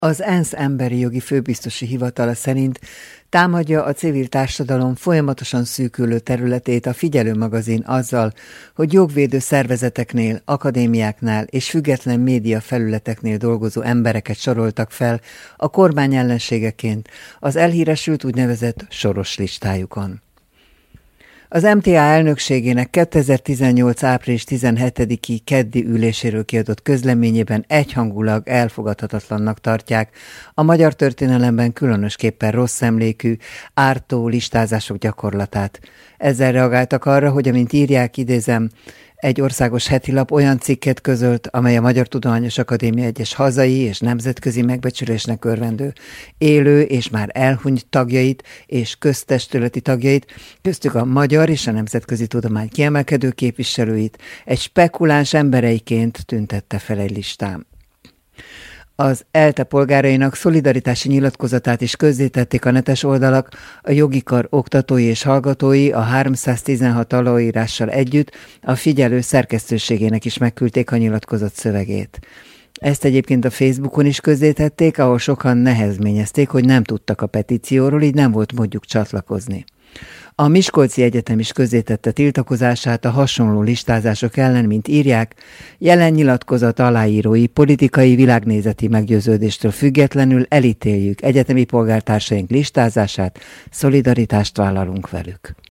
Az ENSZ emberi jogi főbiztosi hivatala szerint támadja a civil társadalom folyamatosan szűkülő területét a Figyelő magazin azzal, hogy jogvédő szervezeteknél, akadémiáknál és független média felületeknél dolgozó embereket soroltak fel a kormány ellenségeként az elhíresült úgynevezett soros listájukon. Az MTA elnökségének 2018. április 17-i keddi üléséről kiadott közleményében egyhangulag elfogadhatatlannak tartják a magyar történelemben különösképpen rossz emlékű, ártó listázások gyakorlatát. Ezzel reagáltak arra, hogy amint írják, idézem, egy országos hetilap olyan cikket közölt, amely a Magyar Tudományos Akadémia egyes hazai és nemzetközi megbecsülésnek örvendő élő és már elhunyt tagjait és köztestületi tagjait, köztük a magyar és a nemzetközi tudomány kiemelkedő képviselőit egy spekuláns embereiként tüntette fel egy listán. Az ELTE polgárainak szolidaritási nyilatkozatát is közzétették a netes oldalak, a jogi kar oktatói és hallgatói a 316 aláírással együtt a Figyelő szerkesztőségének is megküldték a nyilatkozat szövegét. Ezt egyébként a Facebookon is közzétették, ahol sokan nehezményezték, hogy nem tudtak a petícióról, így nem volt módjuk csatlakozni. A Miskolci Egyetem is közzétette tiltakozását a hasonló listázások ellen, mint írják, jelen nyilatkozat aláírói politikai világnézeti meggyőződéstől függetlenül elítéljük egyetemi polgártársaink listázását, szolidaritást vállalunk velük.